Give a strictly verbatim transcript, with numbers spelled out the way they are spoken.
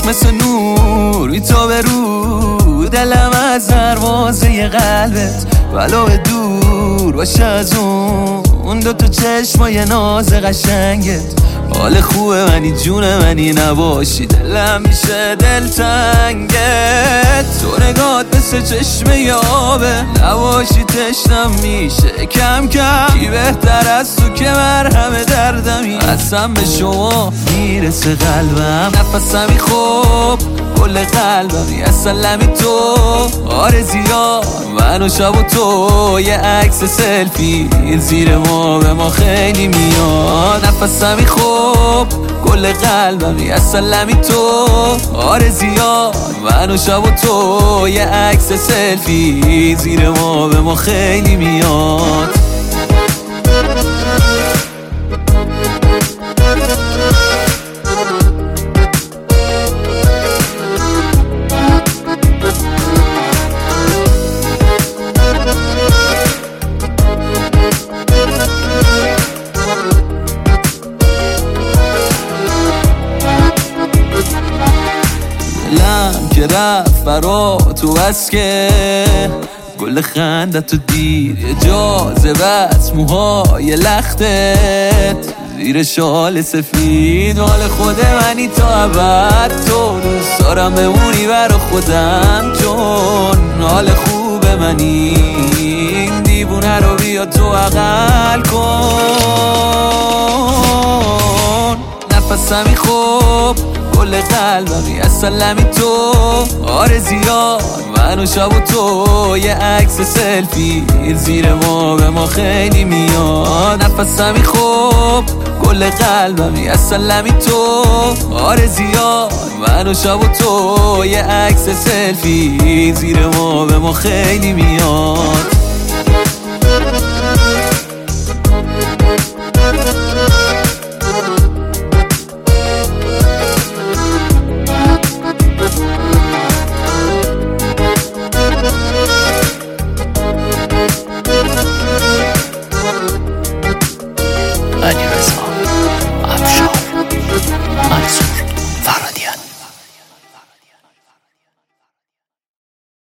مثل نور میتابه رو دلم از دروازه قلبت، ولو دور باشه از اون اون دوتا چشمای ناز قشنگت. حال خوبه منی جون منی نباشی دلم میشه دلتنگت. تو نگات مثل چشمه یابه نباشی تشنم میشه کم کم. کی بهتر از تو که مرهم دردمی اصلا به شما میرسه قلبم. نفسمی خوب کل قلبمی اصلا تو آرزیا من و شب و تو یه عکس سلفی زیر ما به ما خیلی میاد. نفسمی خوب کل قلبمی اصلا تو آرزیا من و شب و تو یه عکس سلفی زیر ما به ما خیلی میاد. دلم که رفت برا تو بس که گل خندت تو دیر یه جاذبت موهای لختت زیر شال سفید. مال خود منی تا ابد تو دوست دارم بمونی برا خودم چون حال خوب منی. این دیوونه رو بیا تو عقل کن. نفسمی خوب کل قلبمی اصلا تو آرزیا من و شب و تو یه عکس سلفی زیر ما به ما خیلی میاد. نفسمی خوب کل قلبمی اصلا تو آرزیا من و شب و تو یه عکس سلفی زیر ما به ما خیلی میاد.